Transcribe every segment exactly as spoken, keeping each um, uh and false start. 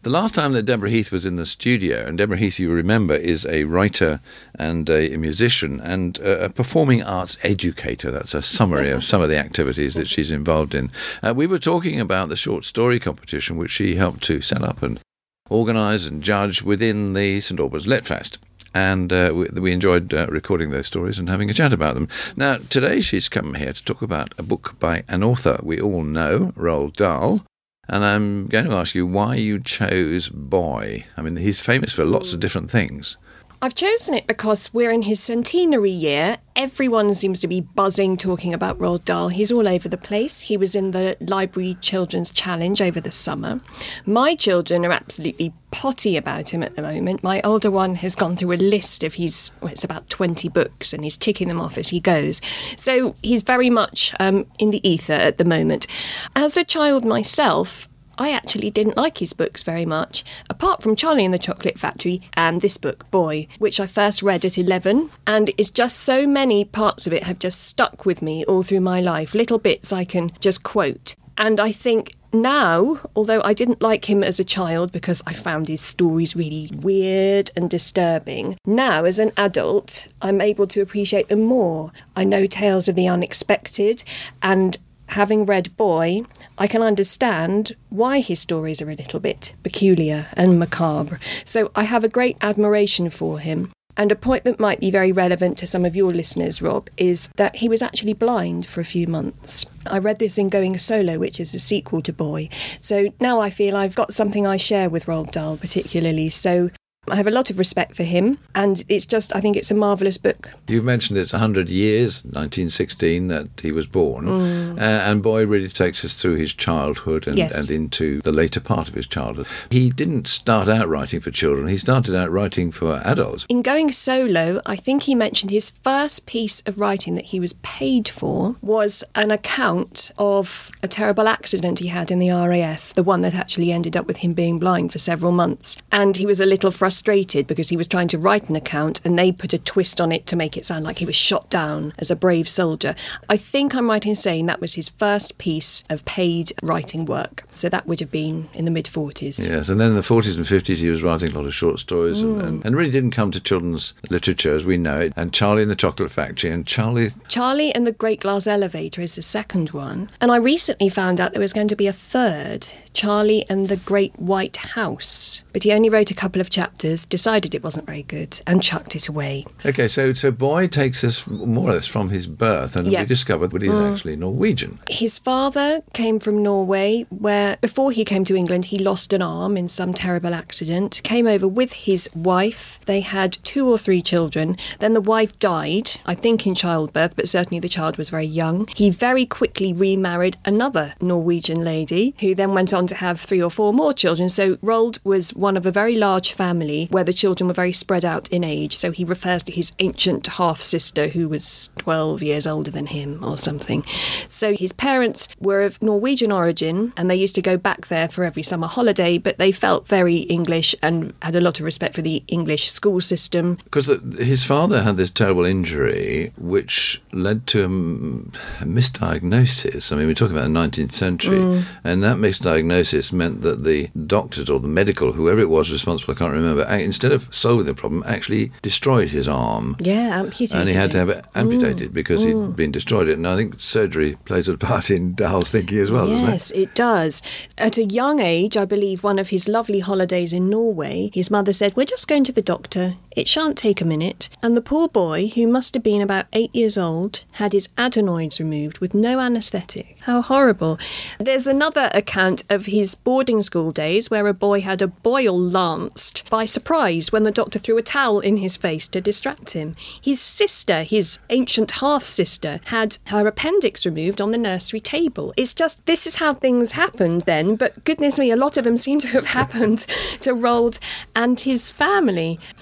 The last time that Deborah Heath was in the studio, and Deborah Heath, you remember, is a writer and a musician and a performing arts educator. That's a summary of some of the activities that she's involved in. Uh, we were talking about the short story competition, which she helped to set up and organise and judge within the St Albans Letfest. And uh, we, we enjoyed uh, recording those stories and having a chat about them. Now, today she's come here to talk about a book by an author we all know, Roald Dahl. And I'm going to ask you why you chose Boy. I mean, he's famous for lots of different things. I've chosen it because we're in his centenary year. Everyone seems to be buzzing talking about Roald Dahl. He's all over the place. He was in the Library Children's Challenge over the summer. My children are absolutely potty about him at the moment. My older one has gone through a list of his, well, it's about twenty books, and he's ticking them off as he goes. So he's very much um, in the ether at the moment. As a child myself, I actually didn't like his books very much, apart from Charlie and the Chocolate Factory and this book, Boy, which I first read at eleven, and it's just so many parts of it have just stuck with me all through my life, little bits I can just quote. And I think now, although I didn't like him as a child because I found his stories really weird and disturbing, now as an adult, I'm able to appreciate them more. I know tales of the unexpected, and having read Boy, I can understand why his stories are a little bit peculiar and macabre. So I have a great admiration for him. And a point that might be very relevant to some of your listeners, Rob, is that he was actually blind for a few months. I read this in Going Solo, which is a sequel to Boy. So now I feel I've got something I share with Roald Dahl particularly. So I have a lot of respect for him, and it's just, I think it's a marvellous book. You've mentioned it's one hundred years, nineteen sixteen, that he was born, mm. uh, and Boy really takes us through his childhood and, yes. and into the later part of his childhood. He didn't start out writing for children, he started out writing for adults. In Going Solo, I think he mentioned his first piece of writing that he was paid for was an account of a terrible accident he had in the R A F, the one that actually ended up with him being blind for several months. And he was a little frustrated frustrated because he was trying to write an account and they put a twist on it to make it sound like he was shot down as a brave soldier. I think I'm right in saying that was his first piece of paid writing work. So that would have been in the mid-forties. Yes, and then in the forties and fifties he was writing a lot of short stories mm. and, and, and really didn't come to children's literature as we know it. And Charlie and the Chocolate Factory and Charlie... Charlie and the Great Glass Elevator is the second one. And I recently found out there was going to be a third, Charlie and the Great White House. But he only wrote a couple of chapters, decided it wasn't very good, and chucked it away. OK, so so Boy takes us more or less from his birth, and yep. we discovered that he's mm. actually Norwegian. His father came from Norway, where before he came to England, he lost an arm in some terrible accident, came over with his wife. They had two or three children. Then the wife died, I think in childbirth, but certainly the child was very young. He very quickly remarried another Norwegian lady, who then went on to have three or four more children. So Roald was one of a very large family where the children were very spread out in age. So he refers to his ancient half-sister who was twelve years older than him or something. So his parents were of Norwegian origin and they used to go back there for every summer holiday, but they felt very English and had a lot of respect for the English school system. Because his father had this terrible injury which led to a, a misdiagnosis. I mean, we're talking about the nineteenth century, mm. and that misdiagnosis meant that the doctors or the medical, whoever it was responsible, I can't remember, instead of solving the problem, actually destroyed his arm. Yeah, amputated And he had it. to have it amputated mm. because mm. he'd been destroyed. It. And I think surgery plays a part in Dahl's thinking as well, doesn't it? Yes, it does. At a young age, I believe one of his lovely holidays in Norway, his mother said, "We're just going to the doctor. It shan't take a minute." And the poor boy, who must have been about eight years old, had his adenoids removed with no anaesthetic. How horrible. There's another account of his boarding school days where a boy had a boil lanced by surprise when the doctor threw a towel in his face to distract him. His sister, his ancient half-sister, had her appendix removed on the nursery table. It's just, this is how things happened then, but goodness me, a lot of them seem to have happened to Roald and his family. It's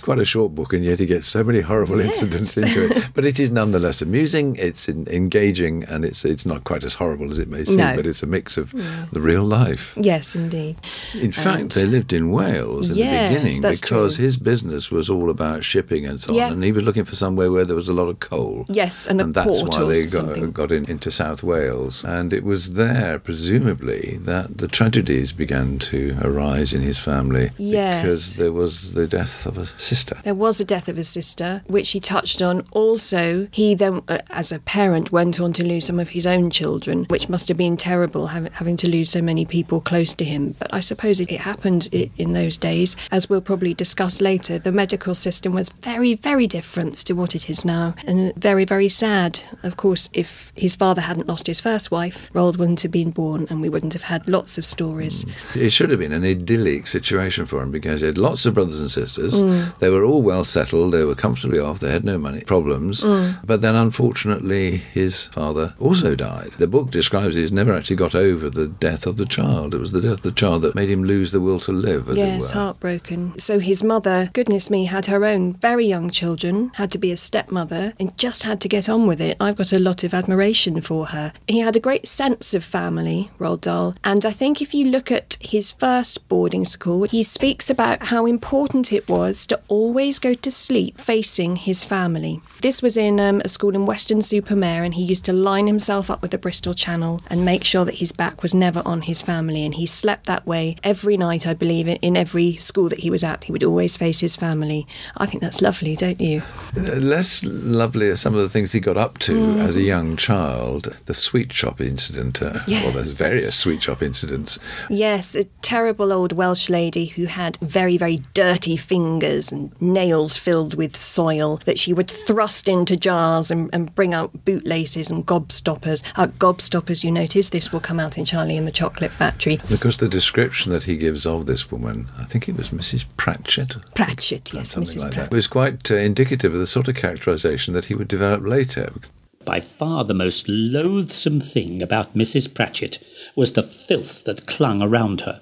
quite a short book, and yet he gets so many horrible yes. incidents into it. But it is nonetheless amusing, it's in, engaging, and it's it's not quite as horrible as it may seem, no. but it's a mix of yeah. the real life. Yes, indeed. In fact, and they lived in Wales in yes, the beginning because true. his business was all about shipping and so on, yeah. and he was looking for somewhere where there was a lot of coal. Yes, and, and a that's port why they or got, something. got in, into South Wales. And it was there, presumably, that the tragedies began to arise in his family yes. because there was the death of a sister. There was a death of a sister, which he touched on. Also, he then, uh, as a parent, went on to lose some of his own children, which must have been terrible, having, having to lose so many people close to him. But I suppose it, it happened in, in those days. As we'll probably discuss later, the medical system was very, very different to what it is now, and very, very sad. Of course, if his father hadn't lost his first wife, Roald wouldn't have been born, and we wouldn't have had lots of stories. Mm. It should have been an idyllic situation for him because he had lots of brothers and sisters. Mm. They were all well settled. They were comfortably off. They had no money problems. Mm. But then, unfortunately, his father also died. The book describes he's never actually got over the death of the child. It was the death of the child that made him lose the will to live, as yes, it were. Heartbroken. So his mother, goodness me, had her own very young children, had to be a stepmother, and just had to get on with it. I've got a lot of admiration for her. He had a great sense of family, Roald Dahl, and I think if you look at his first boarding school, he speaks about how important it was to always go to sleep facing his family. This was in um, a school in Weston-super-Mare, and he used to line himself up with the Bristol Channel and make sure that his back was never on his family, and he slept that way every night, I believe, in every school that he was at. He would always face his family. I think that's lovely, don't you? Less lovely are some of the things he got up to mm. as a young child. The sweet shop incident, uh, yes. well, there's various sweet shop incidents. Yes, a terrible old Welsh lady who had very, very dirty fingers and nails filled with soil that she would thrust into jars and, and bring out bootlaces and gobstoppers. Uh, gobstoppers, you notice, this will come out in Charlie and the Chocolate Factory. Because the description that he gives of this woman, I think it was Missus Pratchett. Pratchett, yes, Missus Like Pratchett. It was quite uh, indicative of the sort of characterisation that he would develop later. By far the most loathsome thing about Missus Pratchett was the filth that clung around her.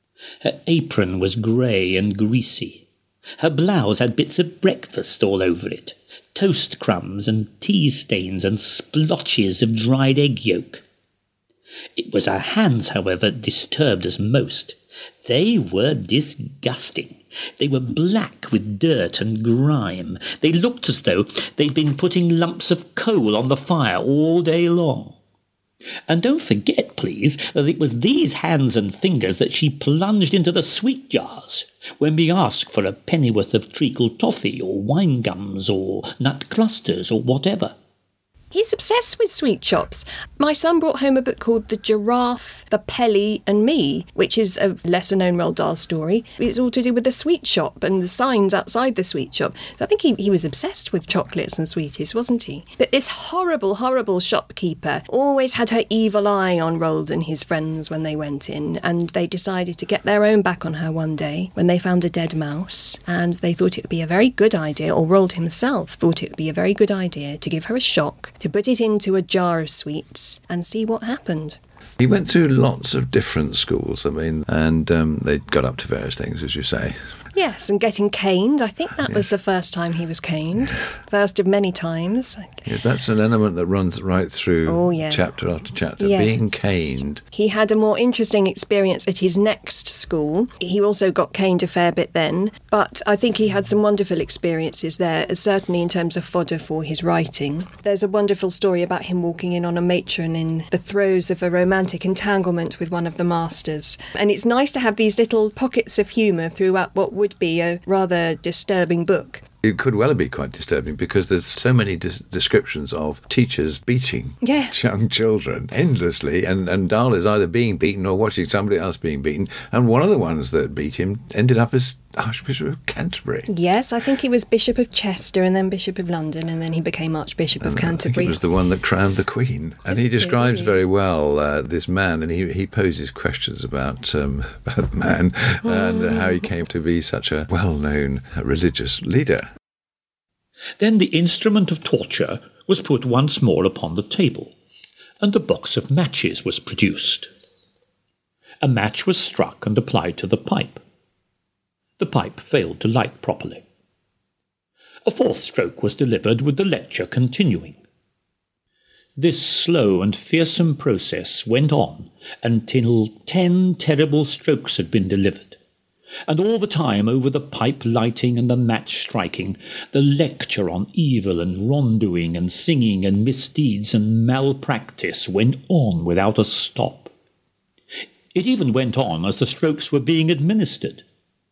Her apron was grey and greasy. Her blouse had bits of breakfast all over it, toast crumbs and tea stains and splotches of dried egg yolk. It was her hands, however, disturbed us most. They were disgusting. They were black with dirt and grime. They looked as though they'd been putting lumps of coal on the fire all day long. And don't forget, please, that it was these hands and fingers that she plunged into the sweet jars when we asked for a pennyworth of treacle toffee or wine gums or nut clusters or whatever. He's obsessed with sweet shops. My son brought home a book called The Giraffe, the Pelly and Me, which is a lesser-known Roald Dahl story. It's all to do with the sweet shop and the signs outside the sweet shop. I think he, he was obsessed with chocolates and sweeties, wasn't he? But this horrible, horrible shopkeeper always had her evil eye on Roald and his friends when they went in, and they decided to get their own back on her one day when they found a dead mouse, and they thought it would be a very good idea, or Roald himself thought it would be a very good idea, to give her a shock, to put it into a jar of sweets and see what happened. He went through lots of different schools, I mean, and um, they got up to various things, as you say. Yes, and getting caned. I think that yes. was the first time he was caned. First of many times. Yes, that's an element that runs right through oh, yeah. chapter after chapter, yes. being caned. He had a more interesting experience at his next school. He also got caned a fair bit then, but I think he had some wonderful experiences there, certainly in terms of fodder for his writing. There's a wonderful story about him walking in on a matron in the throes of a romantic entanglement with one of the masters. And it's nice to have these little pockets of humour throughout what would be a rather disturbing book. It could well be quite disturbing because there's so many dis- descriptions of teachers beating yeah. young children endlessly, and, and Dahl is either being beaten or watching somebody else being beaten, and one of the ones that beat him ended up as Archbishop of Canterbury. Yes, I think he was Bishop of Chester and then Bishop of London, and then he became Archbishop and of Canterbury. I think it was the one that crowned the Queen. And he describes very well uh, this man, and he, he poses questions about, um, about the man mm. and how he came to be such a well-known religious leader. Then the instrument of torture was put once more upon the table, and a box of matches was produced. A match was struck and applied to the pipe. The pipe failed to light properly. A fourth stroke was delivered with the lecture continuing. This slow and fearsome process went on until ten terrible strokes had been delivered, and all the time over the pipe lighting and the match striking, the lecture on evil and wrongdoing and singing and misdeeds and malpractice went on without a stop. It even went on as the strokes were being administered.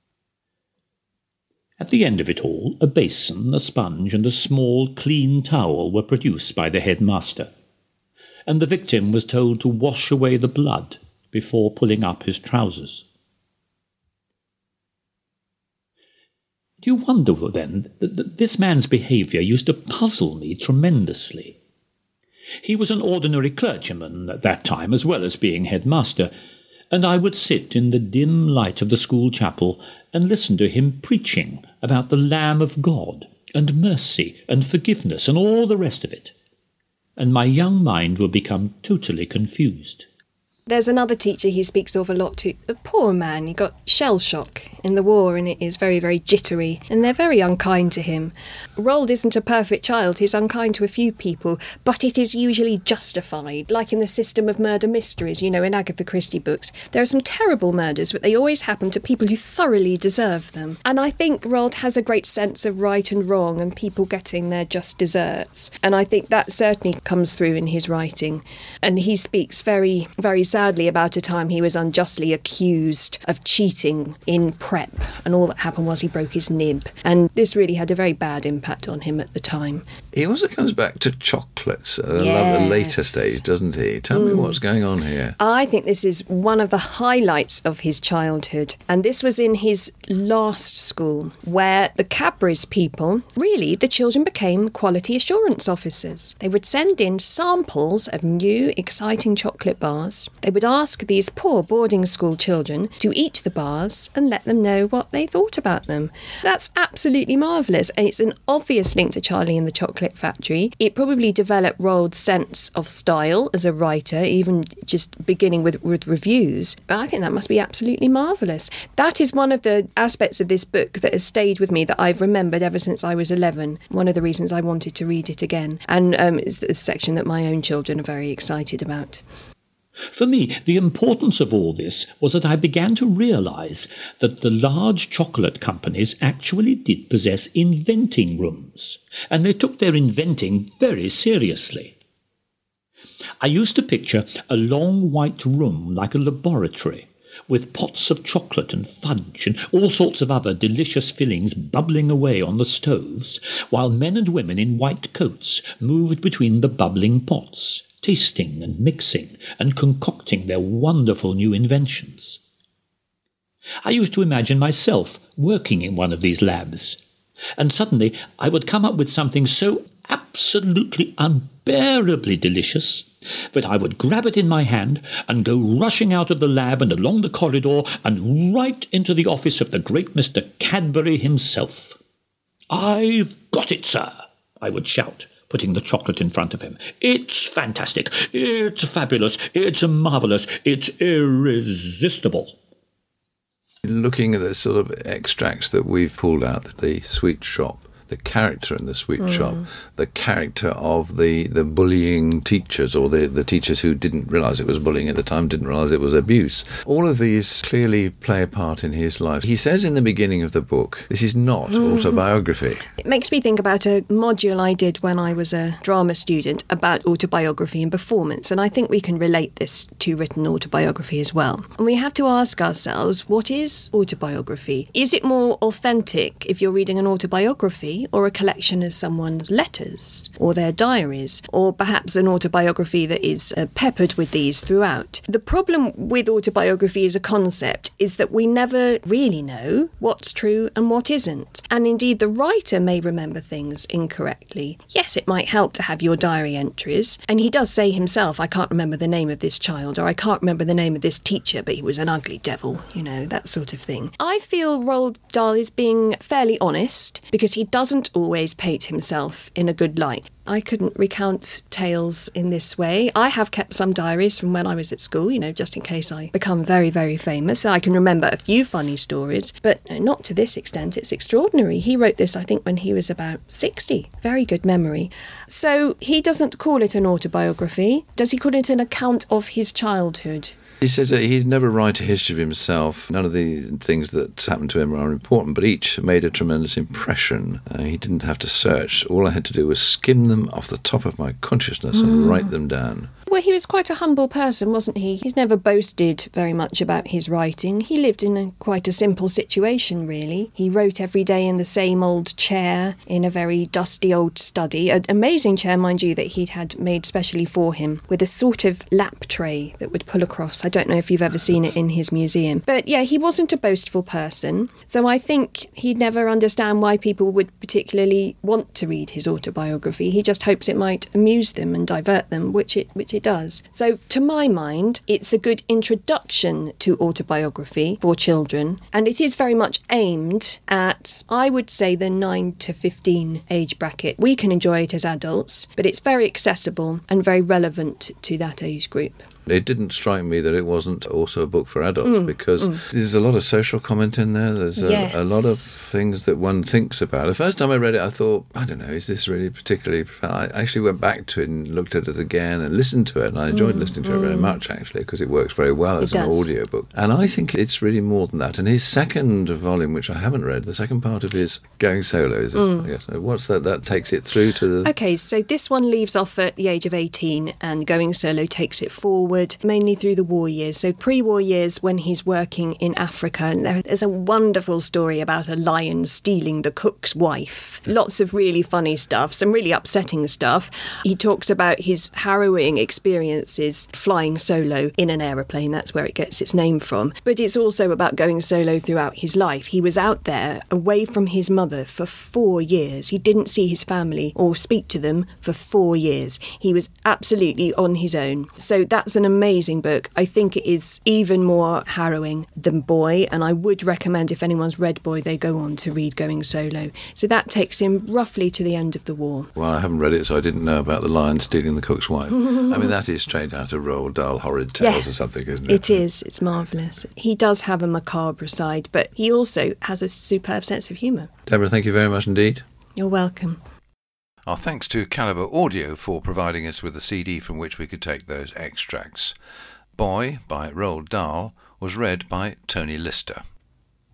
At the end of it all, a basin, a sponge, and a small, clean towel were produced by the headmaster, and the victim was told to wash away the blood before pulling up his trousers. Do you wonder, then, that this man's behaviour used to puzzle me tremendously? He was an ordinary clergyman at that time, as well as being headmaster, and I would sit in the dim light of the school chapel and listen to him preaching about the Lamb of God, and mercy, and forgiveness, and all the rest of it, and my young mind would become totally confused. There's another teacher he speaks of a lot to. A poor man, he got shell shock in the war and it is very, very jittery, and they're very unkind to him. Roald isn't a perfect child, he's unkind to a few people, but it is usually justified, like in the system of murder mysteries, you know, in Agatha Christie books. There are some terrible murders, but they always happen to people who thoroughly deserve them. And I think Roald has a great sense of right and wrong and people getting their just deserts. And I think that certainly comes through in his writing. And he speaks very, very sadly about a time he was unjustly accused of cheating in prep, and all that happened was he broke his nib, and this really had a very bad impact on him at the time. He also comes back to chocolates at Yes. a later stage, doesn't he? Tell me what's going on here. I think this is one of the highlights of his childhood, and this was in his last school, where the Cadbury's people, really, the children became quality assurance officers. They would send in samples of new, exciting chocolate bars. They would ask these poor boarding school children to eat the bars and let them know what they thought about them. That's absolutely marvellous, and it's an obvious link to Charlie and the Chocolate Factory. It probably developed Roald's sense of style as a writer, even just beginning with, with reviews. But I think that must be absolutely marvellous. That is one of the aspects of this book that has stayed with me, that I've remembered ever since I was eleven. One of the reasons I wanted to read it again. And um, it's a section that my own children are very excited about. For me, the importance of all this was that I began to realise that the large chocolate companies actually did possess inventing rooms, and they took their inventing very seriously. I used to picture a long white room like a laboratory, with pots of chocolate and fudge and all sorts of other delicious fillings bubbling away on the stoves, while men and women in white coats moved between the bubbling pots, tasting and mixing and concocting their wonderful new inventions. I used to imagine myself working in one of these labs, and suddenly I would come up with something so absolutely unbearably delicious that I would grab it in my hand and go rushing out of the lab and along the corridor and right into the office of the great Mister Cadbury himself. "I've got it, sir," I would shout, putting the chocolate in front of him. "It's fantastic, it's fabulous, it's marvellous, it's irresistible." Looking at the sort of extracts that we've pulled out, the sweet shop, the character in the sweet mm. shop, the character of the, the bullying teachers, or the, the teachers who didn't realise it was bullying at the time, didn't realise it was abuse. All of these clearly play a part in his life. He says in the beginning of the book, this is not mm. autobiography. It makes me think about a module I did when I was a drama student about autobiography and performance, and I think we can relate this to written autobiography as well. And we have to ask ourselves, what is autobiography? Is it more authentic if you're reading an autobiography, or a collection of someone's letters or their diaries, or perhaps an autobiography that is uh, peppered with these throughout? The problem with autobiography as a concept is that we never really know what's true and what isn't. And indeed, the writer may remember things incorrectly. Yes, it might help to have your diary entries, and he does say himself, "I can't remember the name of this child," or "I can't remember the name of this teacher, but he was an ugly devil," you know, that sort of thing. I feel Roald Dahl is being fairly honest, because he does doesn't always paint himself in a good light. I couldn't recount tales in this way. I have kept some diaries from when I was at school, you know, just in case I become very, very famous. I can remember a few funny stories, but not to this extent. It's extraordinary. He wrote this, I think, when he was about sixty. Very good memory. So he doesn't call it an autobiography. Does he call it an account of his childhood? He says that he'd never write a history of himself. None of the things that happened to him are important, but each made a tremendous impression. Uh, he didn't have to search. All I had to do was skim them off the top of my consciousness and Mm. write them down. Well, he was quite a humble person, wasn't he? He's never boasted very much about his writing. He lived in a, quite a simple situation, really. He wrote every day in the same old chair, in a very dusty old study. An amazing chair, mind you, that he'd had made specially for him, with a sort of lap tray that would pull across. I don't know if you've ever seen it in his museum. But yeah, he wasn't a boastful person. So I think he'd never understand why people would particularly want to read his autobiography. He just hopes it might amuse them and divert them, which it which it does. So to my mind, it's a good introduction to autobiography for children, and it is very much aimed at, I would say, the nine to fifteen age bracket. We can enjoy it as adults, but it's very accessible and very relevant to that age group. It didn't strike me that it wasn't also a book for adults Mm, because mm. there's a lot of social comment in there. There's a, Yes. a lot of things that one thinks about. The first time I read it, I thought, I don't know, is this really particularly profound? I actually went back to it and looked at it again and listened to it, and I enjoyed Mm, listening to it very mm. much, actually, because it works very well as It an does. audio book. And I think it's really more than that. And his second volume, which I haven't read, the second part of his Going Solo, is it? Mm. Yes. What's that? That takes it through to the... Okay, so this one leaves off at the age of eighteen, and Going Solo takes it forward, mainly through the war years. So pre-war years when he's working in Africa. And there, there's a wonderful story about a lion stealing the cook's wife. Lots of really funny stuff, some really upsetting stuff. He talks about his harrowing experiences flying solo in an aeroplane. That's where it gets its name from. But it's also about going solo throughout his life. He was out there away from his mother for four years. He didn't see his family or speak to them for four years. He was absolutely on his own. So that's an amazing book. I think it is even more harrowing than Boy, and I would recommend if anyone's read Boy, they go on to read Going Solo. So that takes him roughly to the end of the war. Well, I haven't read it, so I didn't know about the lion stealing the cook's wife. I mean, that is straight out of Roald Dahl Horrid Tales Yeah, or something, isn't it? It is. It's marvellous. He does have a macabre side, but he also has a superb sense of humour. Deborah, thank you very much indeed. You're welcome. Our thanks to Calibre Audio for providing us with a C D from which we could take those extracts. Boy, by Roald Dahl, was read by Tony Lister.